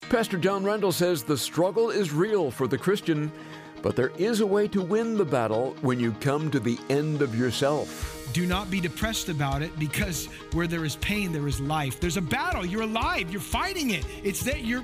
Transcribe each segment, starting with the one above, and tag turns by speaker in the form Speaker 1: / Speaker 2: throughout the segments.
Speaker 1: Pastor John Randall says the struggle is real for the Christian, but there is a way to win the battle when you come to the end of yourself.
Speaker 2: Do not be depressed about it, because where there is pain, there is life. There's a battle. You're alive. You're fighting it. It's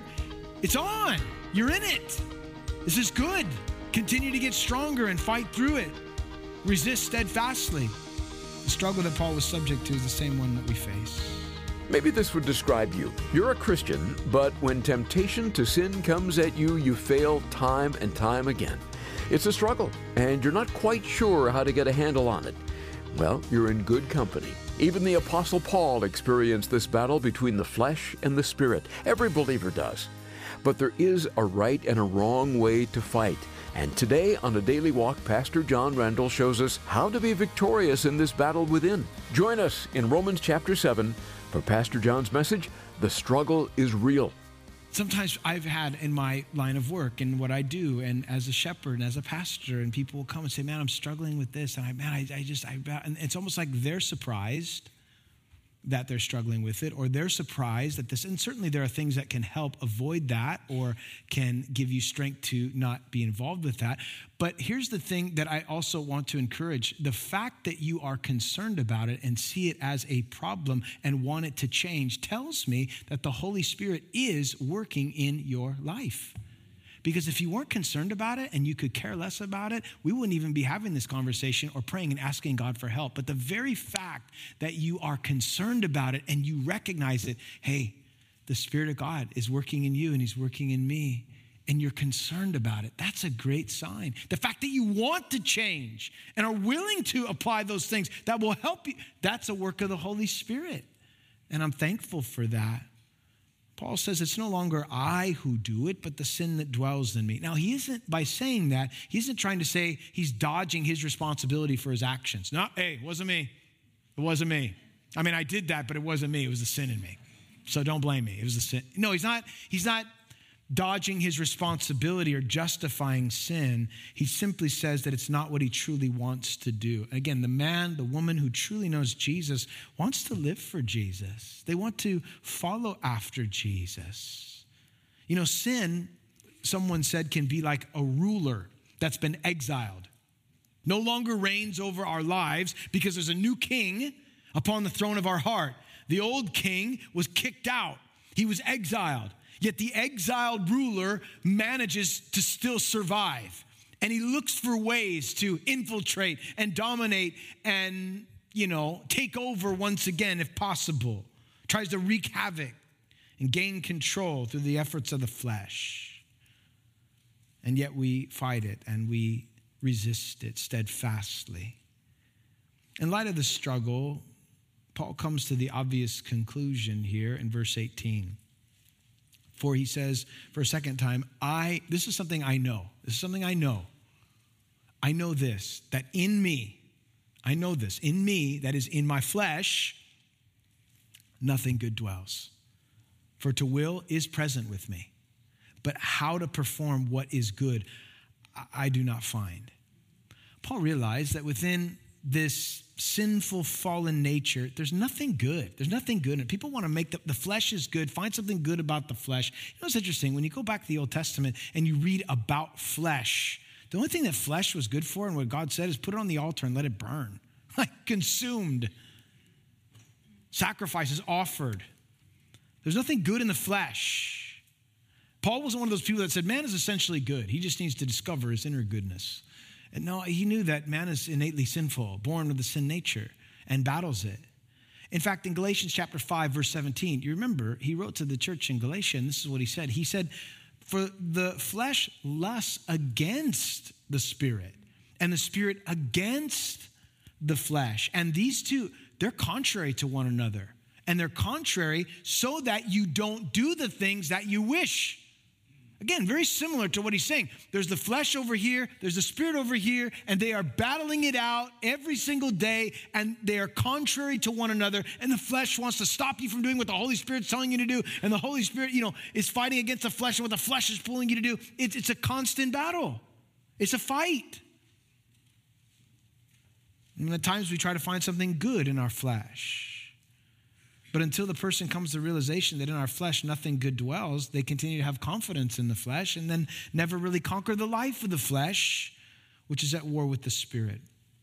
Speaker 2: on. You're in it. This is good. Continue to get stronger and fight through it. Resist steadfastly. The struggle that Paul was subject to is the same one that we face.
Speaker 1: Maybe this would describe you. You're a Christian, but when temptation to sin comes at you, you fail time and time again. It's a struggle, and you're not quite sure how to get a handle on it. Well, you're in good company. Even the Apostle Paul experienced this battle between the flesh and the spirit. Every believer does. But there is a right and a wrong way to fight. And today on A Daily Walk, Pastor John Randall shows us how to be victorious in this battle within. Join us in Romans chapter 7 for Pastor John's message, The Struggle is Real.
Speaker 2: Sometimes I've had in my line of work and what I do, and as a shepherd and as a pastor, and people will come and say, man, I'm struggling with this. And and it's almost like they're surprised that they're struggling with it, or they're surprised that this, and certainly there are things that can help avoid that or can give you strength to not be involved with that. But here's the thing that I also want to encourage. The fact that you are concerned about it and see it as a problem and want it to change tells me that the Holy Spirit is working in your life. Because if you weren't concerned about it and you could care less about it, we wouldn't even be having this conversation or praying and asking God for help. But the very fact that you are concerned about it and you recognize it, hey, the Spirit of God is working in you and He's working in me, and you're concerned about it, that's a great sign. The fact that you want to change and are willing to apply those things that will help you, that's a work of the Holy Spirit. And I'm thankful for that. Paul says it's no longer I who do it, but the sin that dwells in me. Now, by saying that, he isn't trying to say he's dodging his responsibility for his actions. No, hey, it wasn't me. It wasn't me. I mean, I did that, but it wasn't me. It was the sin in me. So don't blame me. It was the sin. No, he's not dodging his responsibility or justifying sin. He simply says that it's not what he truly wants to do. Again, the man, the woman who truly knows Jesus wants to live for Jesus. They want to follow after Jesus. You know, sin, someone said, can be like a ruler that's been exiled. No longer reigns over our lives because there's a new king upon the throne of our heart. The old king was kicked out. He was exiled. Yet the exiled ruler manages to still survive. And he looks for ways to infiltrate and dominate and, take over once again if possible. Tries to wreak havoc and gain control through the efforts of the flesh. And yet we fight it and we resist it steadfastly. In light of the struggle, Paul comes to the obvious conclusion here in verse 18. For he says for a second time, this is something I know. This is something I know. I know this, that in me, that is in my flesh, nothing good dwells. For to will is present with me. But how to perform what is good, I do not find. Paul realized that within this sinful, fallen nature, there's nothing good. There's nothing good. And people want to make the flesh is good, find something good about the flesh. You know what's interesting? When you go back to the Old Testament and you read about flesh, the only thing that flesh was good for and what God said is put it on the altar and let it burn. Like consumed. Sacrifices offered. There's nothing good in the flesh. Paul wasn't one of those people that said, man is essentially good. He just needs to discover his inner goodness. And no, he knew that man is innately sinful, born with the sin nature, and battles it. In fact, in Galatians chapter 5, verse 17, you remember, he wrote to the church in Galatia, and this is what he said. He said, for the flesh lusts against the spirit, and the spirit against the flesh. And these two, they're contrary to one another. And they're contrary so that you don't do the things that you wish. Again, very similar to what he's saying. There's the flesh over here, there's the spirit over here, and they are battling it out every single day, and they are contrary to one another, and the flesh wants to stop you from doing what the Holy Spirit's telling you to do, and the Holy Spirit, is fighting against the flesh and what the flesh is pulling you to do. It's a constant battle. It's a fight. And at times we try to find something good in our flesh. But until the person comes to the realization that in our flesh nothing good dwells, they continue to have confidence in the flesh and then never really conquer the life of the flesh, which is at war with the Spirit.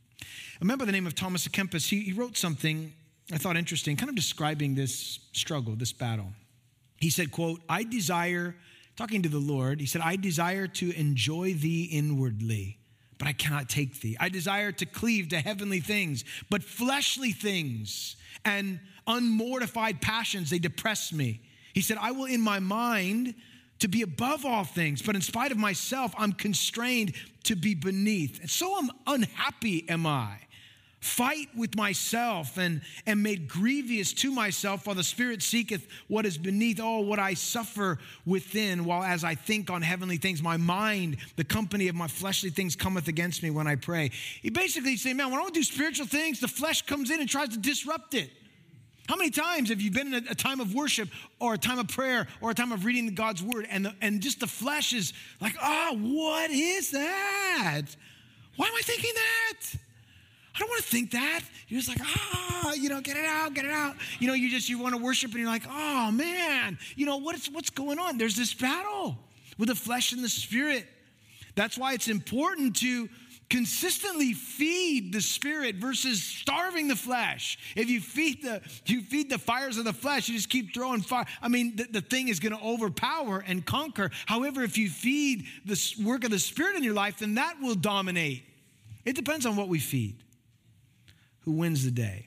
Speaker 2: A man by the name of Thomas à Kempis, he wrote something I thought interesting, kind of describing this struggle, this battle. He said, quote, I desire, talking to the Lord, he said, I desire to enjoy thee inwardly, but I cannot take thee. I desire to cleave to heavenly things, but fleshly things and unmortified passions, they depress me. He said, I will in my mind to be above all things, but in spite of myself, I'm constrained to be beneath. And so unhappy am I. Fight with myself and am made grievous to myself while the Spirit seeketh what is beneath. Oh, what I suffer within, while as I think on heavenly things, my mind, the company of my fleshly things cometh against me when I pray. He basically saying, man, when I want to do spiritual things, the flesh comes in and tries to disrupt it. How many times have you been in a time of worship or a time of prayer or a time of reading God's word and just the flesh is like, what is that? Why am I thinking that? I don't want to think that. You're just like, get it out. You want to worship and you're like, oh man, what's going on? There's this battle with the flesh and the Spirit. That's why it's important to consistently feed the Spirit versus starving the flesh. If you feed the fires of the flesh, you just keep throwing fire. I mean, the thing is going to overpower and conquer. However, if you feed the work of the Spirit in your life, then that will dominate. It depends on what we feed. Who wins the day?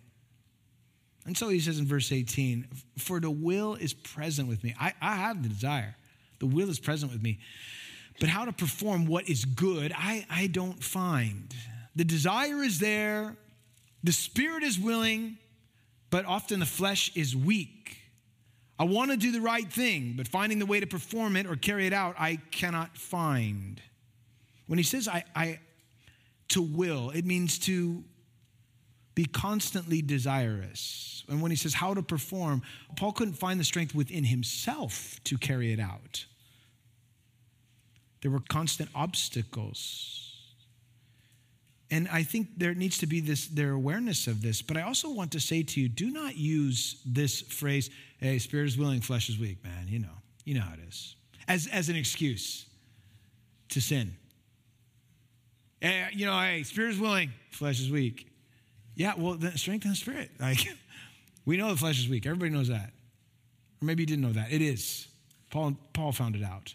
Speaker 2: And so he says in verse 18, for the will is present with me. I have the desire. The will is present with me. But how to perform what is good, I don't find. The desire is there. The Spirit is willing, but often the flesh is weak. I want to do the right thing, but finding the way to perform it or carry it out, I cannot find. When he says to will, it means to be constantly desirous. And when he says how to perform, Paul couldn't find the strength within himself to carry it out. There were constant obstacles. And I think there needs to be their awareness of this. But I also want to say to you, do not use this phrase, hey, spirit is willing, flesh is weak, man. You know how it is. As an excuse to sin. Hey, spirit is willing, flesh is weak. Yeah, well, then strengthen the Spirit. We know the flesh is weak. Everybody knows that. Or maybe you didn't know that. It is. Paul found it out.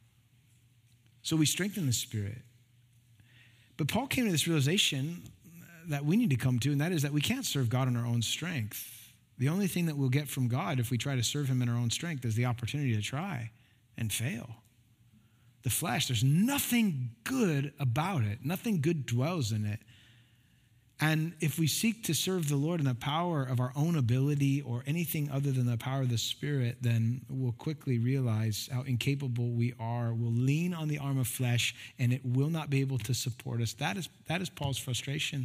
Speaker 2: So we strengthen the Spirit. But Paul came to this realization that we need to come to, and that is that we can't serve God in our own strength. The only thing that we'll get from God if we try to serve him in our own strength is the opportunity to try and fail. The flesh, there's nothing good about it. Nothing good dwells in it. And if we seek to serve the Lord in the power of our own ability or anything other than the power of the Spirit, then we'll quickly realize how incapable we are. We'll lean on the arm of flesh, and it will not be able to support us. That is Paul's frustration.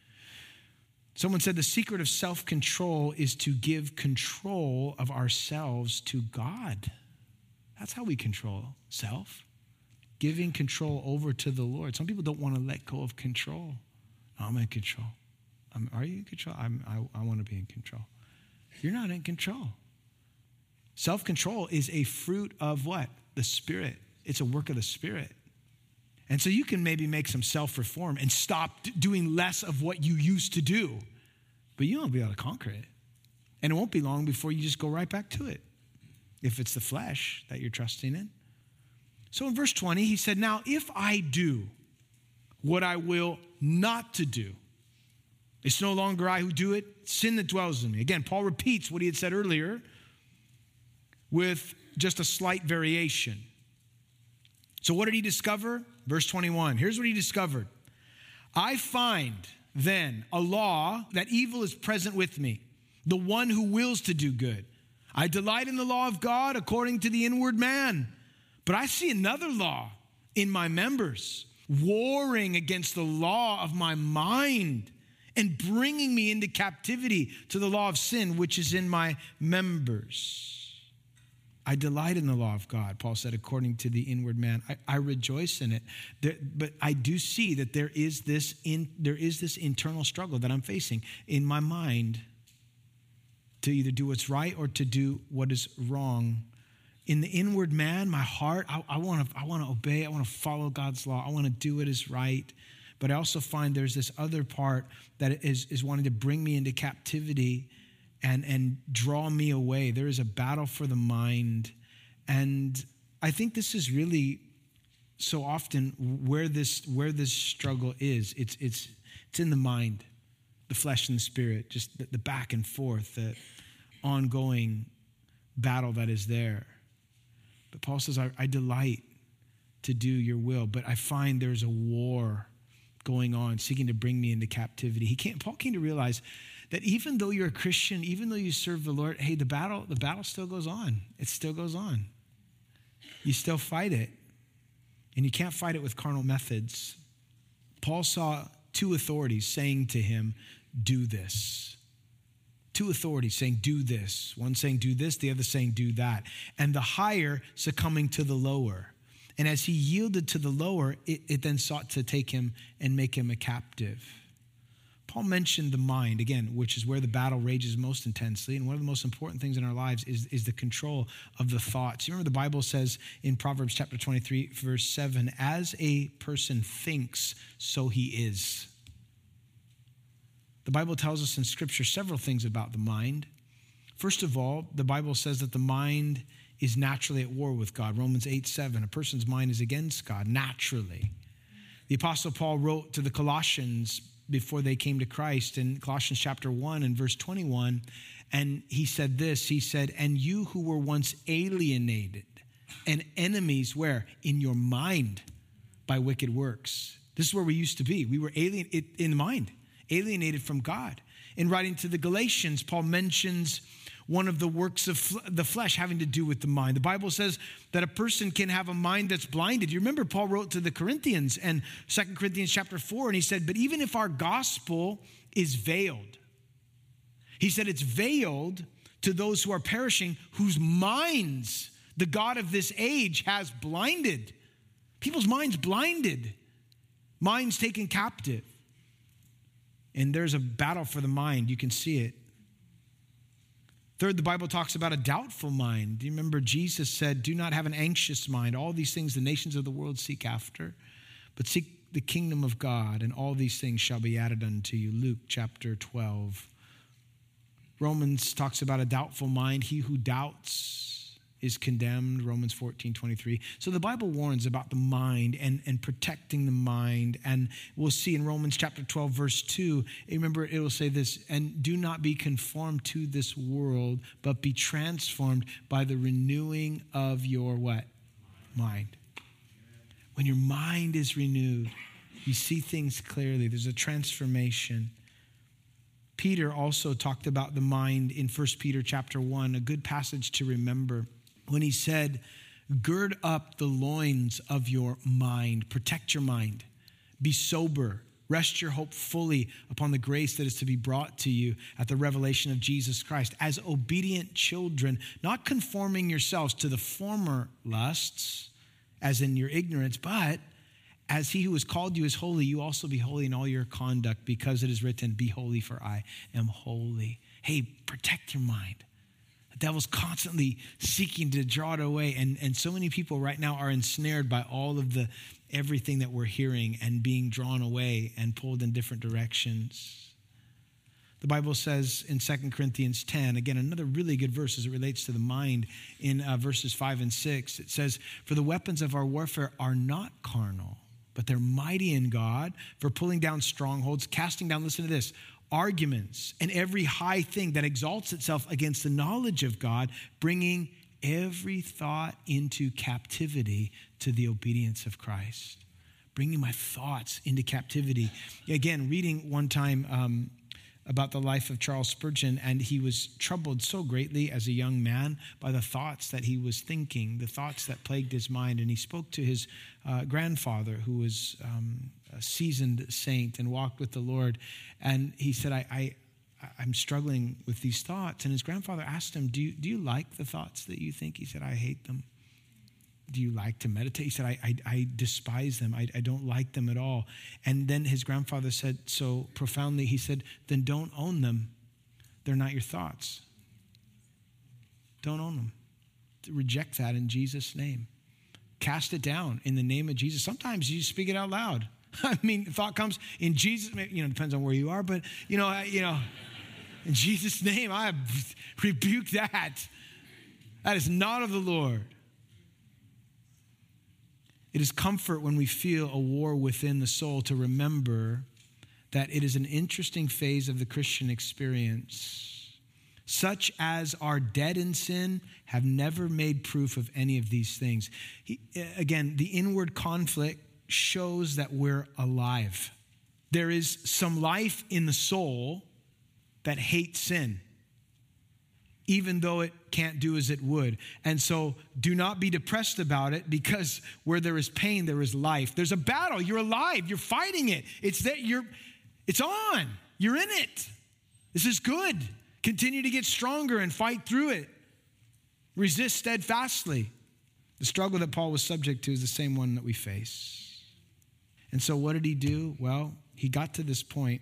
Speaker 2: Someone said the secret of self-control is to give control of ourselves to God. That's how we control self. Giving control over to the Lord. Some people don't want to let go of control. I'm in control. Are you in control? I want to be in control. You're not in control. Self-control is a fruit of what? The Spirit. It's a work of the Spirit. And so you can maybe make some self-reform and stop doing less of what you used to do, but you won't be able to conquer it. And it won't be long before you just go right back to it, if it's the flesh that you're trusting in. So in verse 20, he said, now if I do what I will not to do, it's no longer I who do it, sin that dwells in me. Again, Paul repeats what he had said earlier with just a slight variation. So what did he discover? Verse 21, here's what he discovered. I find then a law that evil is present with me, the one who wills to do good. I delight in the law of God according to the inward man, but I see another law in my members, warring against the law of my mind and bringing me into captivity to the law of sin, which is in my members. I delight in the law of God, Paul said, according to the inward man. I rejoice in it. But I do see that there is this internal struggle that I'm facing in my mind. to either do what's right or to do what is wrong. In the inward man, my heart, I want to obey. I want to follow God's law. I want to do what is right. But I also find there's this other part that is wanting to bring me into captivity and draw me away. There is a battle for the mind. And I think this is really so often where this struggle is. It's in the mind, the flesh and the spirit, just the back and forth, the ongoing battle that is there. But Paul says, I delight to do your will, but I find there's a war going on, seeking to bring me into captivity. Paul came to realize that even though you're a Christian, even though you serve the Lord, hey, the battle still goes on. It still goes on. You still fight it. And you can't fight it with carnal methods. Paul saw two authorities saying to him, do this. Two authorities saying, do this. One saying, do this, the other saying, do that. And the higher succumbing to the lower. And as he yielded to the lower, it then sought to take him and make him a captive. Paul mentioned the mind, again, which is where the battle rages most intensely. And one of the most important things in our lives is the control of the thoughts. You remember the Bible says in Proverbs chapter 23, verse 7, as a person thinks, so he is. The Bible tells us in Scripture several things about the mind. First of all, the Bible says that the mind is naturally at war with God. Romans 8:7, a person's mind is against God naturally. The Apostle Paul wrote to the Colossians before they came to Christ in Colossians chapter 1 and verse 21, and he said this, he said, and you who were once alienated and enemies, where? In your mind by wicked works. This is where we used to be. We were alienated in mind. Alienated from God. In writing to the Galatians, Paul mentions one of the works of the flesh having to do with the mind. The Bible says that a person can have a mind that's blinded. You remember Paul wrote to the Corinthians and 2 Corinthians chapter 4, and he said, but even if our gospel is veiled, he said it's veiled to those who are perishing, whose minds the God of this age has blinded. People's minds blinded. Minds taken captive. And there's a battle for the mind. You can see it. Third, the Bible talks about a doubtful mind. Do you remember Jesus said, do not have an anxious mind. All these things the nations of the world seek after, but seek the kingdom of God, and all these things shall be added unto you. Luke chapter 12. Romans talks about a doubtful mind. He who doubts is condemned, Romans 14:23. So the Bible warns about the mind and protecting the mind. And we'll see in Romans chapter 12, verse 2, remember it will say this, and do not be conformed to this world, but be transformed by the renewing of your what? Mind. When your mind is renewed, you see things clearly. There's a transformation. Peter also talked about the mind in 1 Peter chapter 1, a good passage to remember, when he said, gird up the loins of your mind, protect your mind, be sober, rest your hope fully upon the grace that is to be brought to you at the revelation of Jesus Christ. As obedient children, not conforming yourselves to the former lusts, as in your ignorance, but as he who has called you is holy, you also be holy in all your conduct, because it is written, be holy for I am holy. Hey, protect your mind. The devil's constantly seeking to draw it away. And so many people right now are ensnared by all of everything that we're hearing and being drawn away and pulled in different directions. The Bible says in 2 Corinthians 10, again, another really good verse as it relates to the mind, in verses 5 and 6, it says, for the weapons of our warfare are not carnal, but they're mighty in God for pulling down strongholds, casting down, listen to this, arguments and every high thing that exalts itself against the knowledge of God, bringing every thought into captivity to the obedience of Christ. Bringing my thoughts into captivity. Again, reading one time about the life of Charles Spurgeon, and he was troubled so greatly as a young man by the thoughts that he was thinking, the thoughts that plagued his mind. And he spoke to his grandfather, who was a seasoned saint and walked with the Lord. And he said, I'm struggling with these thoughts. And his grandfather asked him, do you like the thoughts that you think? He said, I hate them. Do you like to meditate? He said, I despise them. I don't like them at all. And then his grandfather said so profoundly, he said, then don't own them. They're not your thoughts. Don't own them. Reject that in Jesus' name. Cast it down in the name of Jesus. Sometimes you speak it out loud. I mean, the thought comes in Jesus, depends on where you are, but, in Jesus' name, I rebuke that. That is not of the Lord. It is comfort when we feel a war within the soul to remember that it is an interesting phase of the Christian experience. Such as are dead in sin have never made proof of any of these things. Again, the inward conflict shows that we're alive. There is some life in the soul that hates sin, even though it can't do as it would. And so do not be depressed about it, because where there is pain, there is life. There's a battle. You're alive. You're fighting it. It's on. You're in it. This is good. Continue to get stronger and fight through it. Resist steadfastly. The struggle that Paul was subject to is the same one that we face. And so what did he do? Well, he got to this point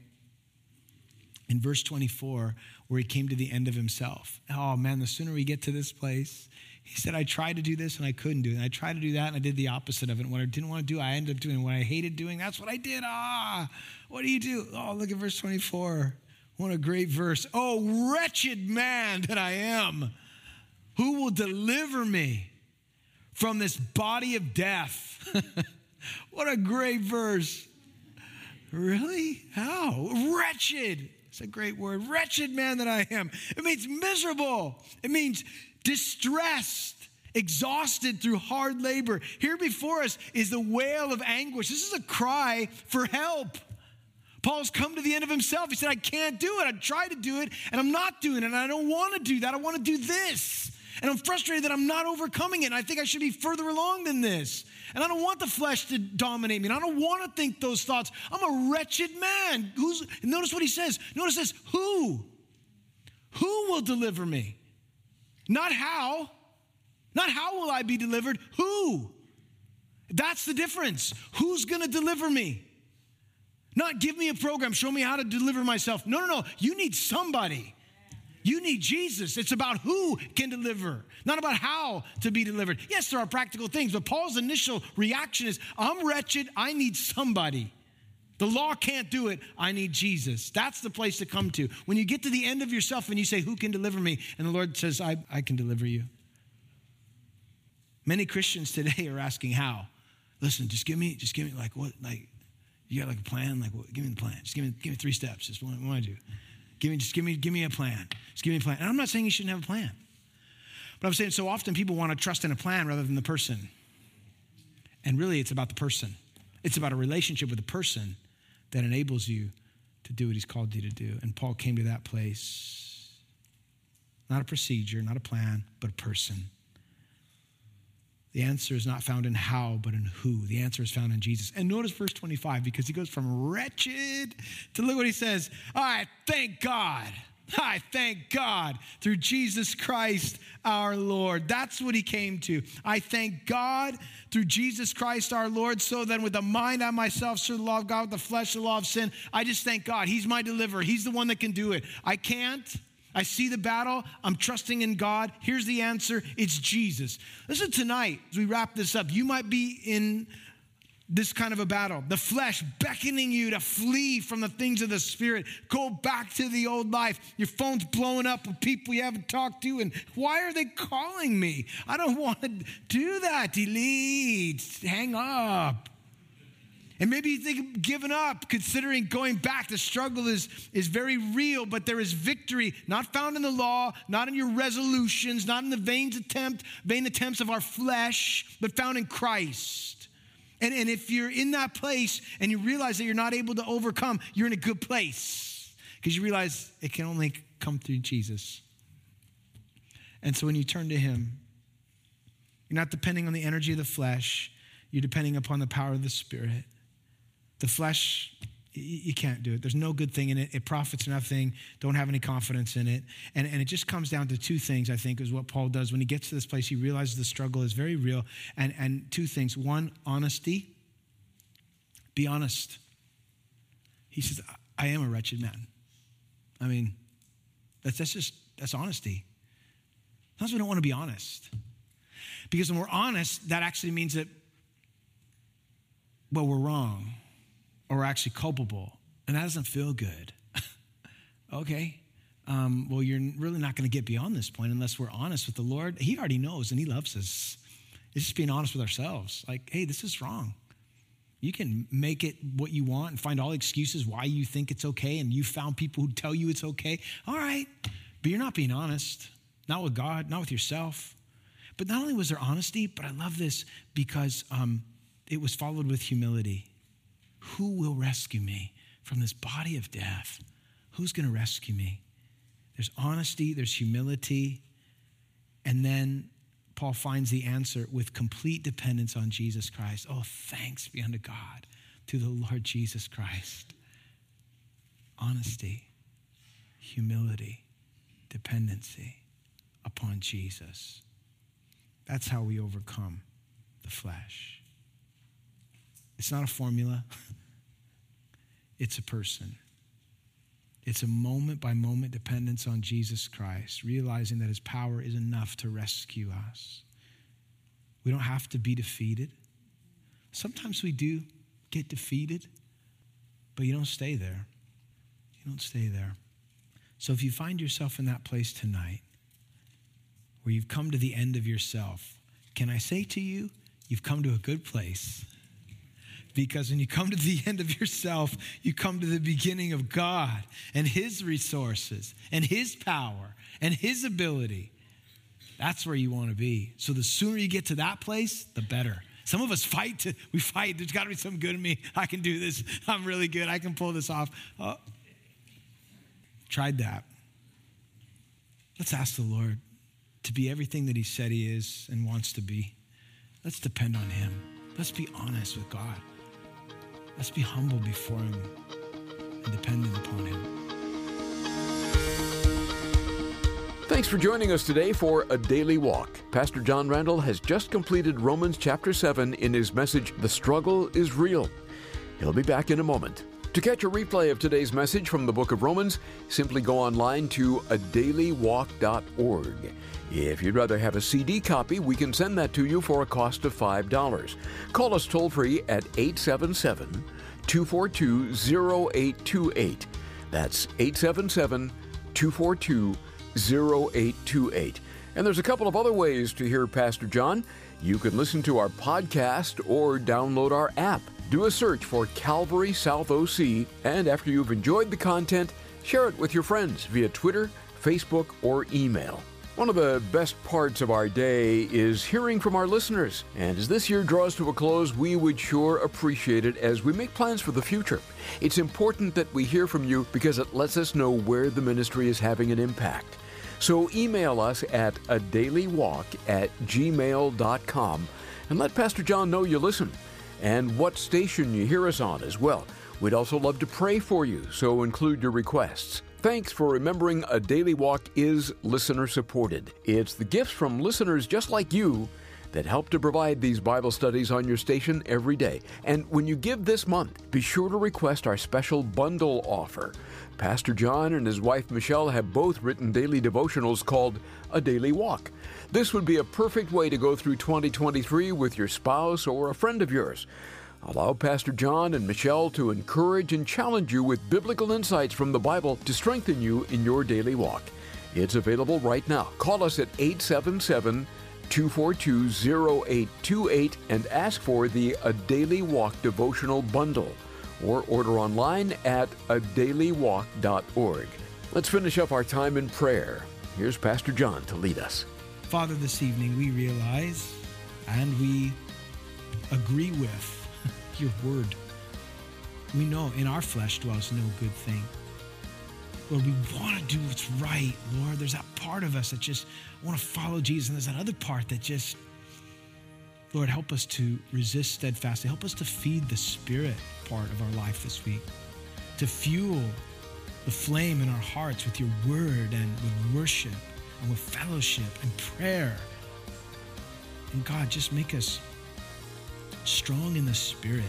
Speaker 2: in verse 24, where he came to the end of himself. Oh man, the sooner we get to this place, he said, I tried to do this and I couldn't do it. And I tried to do that and I did the opposite of it. And what I didn't want to do, I ended up doing. What I hated doing, that's what I did. What do you do? Oh, look at verse 24. What a great verse. Oh, wretched man that I am. Who will deliver me from this body of death? What a great verse. Really? How? Wretched. It's a great word. Wretched man that I am. It means miserable. It means distressed, exhausted through hard labor. Here before us is the wail of anguish. This is a cry for help. Paul's come to the end of himself. He said, I can't do it. I tried to do it, and I'm not doing it, and I don't want to do that. I want to do this. And I'm frustrated that I'm not overcoming it, and I think I should be further along than this. And I don't want the flesh to dominate me, and I don't want to think those thoughts. I'm a wretched man. Notice what he says. Notice this, who? Who will deliver me? Not how. Not how will I be delivered. Who? That's the difference. Who's going to deliver me? Not give me a program, show me how to deliver myself. No. You need somebody. You need Jesus. It's about who can deliver, not about how to be delivered. Yes, there are practical things, but Paul's initial reaction is, I'm wretched. I need somebody. The law can't do it. I need Jesus. That's the place to come to. When you get to the end of yourself and you say, who can deliver me? And the Lord says, I can deliver you. Many Christians today are asking how. Listen, just give me like what, like, you got like a plan? Like, what? Give me the plan. Just give me 3 steps. Just what I do. Give me a plan. Just give me a plan. And I'm not saying you shouldn't have a plan. But I'm saying so often people want to trust in a plan rather than the person. And really it's about the person. It's about a relationship with the person that enables you to do what he's called you to do. And Paul came to that place. Not a procedure, not a plan, but a person. The answer is not found in how, but in who. The answer is found in Jesus. And notice verse 25, because he goes from wretched to look what he says. I thank God through Jesus Christ our Lord. That's what he came to. I thank God through Jesus Christ our Lord. So then with the mind I myself serve the law of God, with the flesh the law of sin. I just thank God. He's my deliverer. He's the one that can do it. I can't. I see the battle. I'm trusting in God. Here's the answer. It's Jesus. Listen, tonight, as we wrap this up, you might be in this kind of a battle. The flesh beckoning you to flee from the things of the Spirit. Go back to the old life. Your phone's blowing up with people you haven't talked to. And why are they calling me? I don't want to do that. Delete. Hang up. And maybe you think of giving up, considering going back. The struggle is very real, but there is victory, not found in the law, not in your resolutions, not in the vain attempts of our flesh, but found in Christ. And if you're in that place and you realize that you're not able to overcome, you're in a good place, because you realize it can only come through Jesus. And so when you turn to him, you're not depending on the energy of the flesh. You're depending upon the power of the Spirit. The flesh, you can't do it. There's no good thing in it. It profits nothing. Don't have any confidence in it. And it just comes down to 2 things, I think, is what Paul does. When he gets to this place, he realizes the struggle is very real. And 2 things. 1, honesty. Be honest. He says, I am a wretched man. I mean, that's honesty. Sometimes we don't want to be honest. Because when we're honest, that actually means that, well, we're wrong or we're actually culpable. And that doesn't feel good. Okay. Well, you're really not going to get beyond this point unless we're honest with the Lord. He already knows and he loves us. It's just being honest with ourselves. Like, hey, this is wrong. You can make it what you want and find all excuses why you think it's okay, and you found people who tell you it's okay. All right, but you're not being honest. Not with God, not with yourself. But not only was there honesty, but I love this because it was followed with humility. Who will rescue me from this body of death? Who's going to rescue me? There's honesty, there's humility, and then Paul finds the answer with complete dependence on Jesus Christ. Oh, thanks be unto God through the Lord Jesus Christ. Honesty, humility, dependency upon Jesus. That's how we overcome the flesh. It's not a formula. It's a person. It's a moment-by-moment dependence on Jesus Christ, realizing that his power is enough to rescue us. We don't have to be defeated. Sometimes we do get defeated, but you don't stay there. You don't stay there. So if you find yourself in that place tonight, where you've come to the end of yourself, can I say to you, you've come to a good place. Because when you come to the end of yourself, you come to the beginning of God and his resources and his power and his ability. That's where you want to be. So the sooner you get to that place, the better. Some of us fight. There's got to be something good in me. I can do this. I'm really good. I can pull this off. Tried that. Let's ask the Lord to be everything that he said he is and wants to be. Let's depend on him. Let's be honest with God. Let's be humble before him and dependent upon him.
Speaker 1: Thanks for joining us today for A Daily Walk. Pastor John Randall has just completed Romans chapter 7 in his message, The Struggle is Real. He'll be back in a moment. To catch a replay of today's message from the book of Romans, simply go online to adailywalk.org. If you'd rather have a CD copy, we can send that to you for a cost of $5. Call us toll-free at 877-242-0828. That's 877-242-0828. And there's a couple of other ways to hear Pastor John. You can listen to our podcast or download our app. Do a search for Calvary South OC, and after you've enjoyed the content, share it with your friends via Twitter, Facebook, or email. One of the best parts of our day is hearing from our listeners. And as this year draws to a close, we would sure appreciate it as we make plans for the future. It's important that we hear from you because it lets us know where the ministry is having an impact. So email us at adailywalk@gmail.com and let Pastor John know you listen and what station you hear us on as well. We'd also love to pray for you, so include your requests. Thanks for remembering A Daily Walk is listener-supported. It's the gifts from listeners just like you that help to provide these Bible studies on your station every day. And when you give this month, be sure to request our special bundle offer. Pastor John and his wife Michelle have both written daily devotionals called A Daily Walk. This would be a perfect way to go through 2023 with your spouse or a friend of yours. Allow Pastor John and Michelle to encourage and challenge you with biblical insights from the Bible to strengthen you in your daily walk. It's available right now. Call us at 877-242-0828 and ask for the A Daily Walk devotional bundle, or order online at adailywalk.org. Let's finish up our time in prayer. Here's Pastor John to lead us.
Speaker 2: Father, this evening we realize and we agree with your word. We know in our flesh dwells no good thing. Lord, we want to do what's right, Lord. There's that part of us that just want to follow Jesus, and there's that other part that just, Lord, help us to resist steadfastly. Help us to feed the Spirit part of our life this week, to fuel the flame in our hearts with your word and with worship and with fellowship and prayer. And God, just make us strong in the Spirit.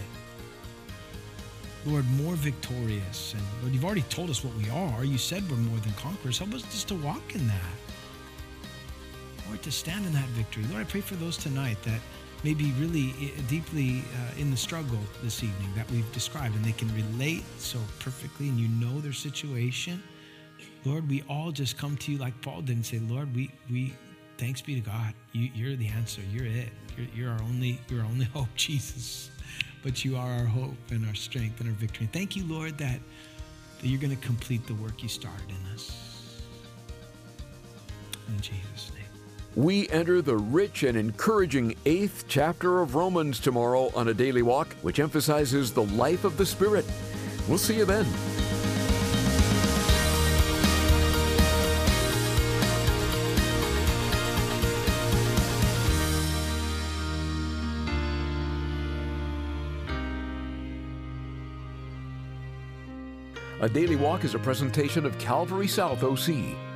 Speaker 2: Lord, more victorious. And Lord, you've already told us what we are. You said we're more than conquerors. Help us just to walk in that. Lord, to stand in that victory. Lord, I pray for those tonight that may be really deeply in the struggle this evening that we've described, and they can relate so perfectly, and you know their situation. Lord, we all just come to you like Paul did and say, Lord, we thanks be to God. You're the answer. You're it. You're our only hope, Jesus. But you are our hope and our strength and our victory. Thank you, Lord, that you're going to complete the work you started in us. In Jesus' name.
Speaker 1: We enter the rich and encouraging 8th chapter of Romans tomorrow on A Daily Walk, which emphasizes the life of the Spirit. We'll see you then. A Daily Walk is a presentation of Calvary South OC.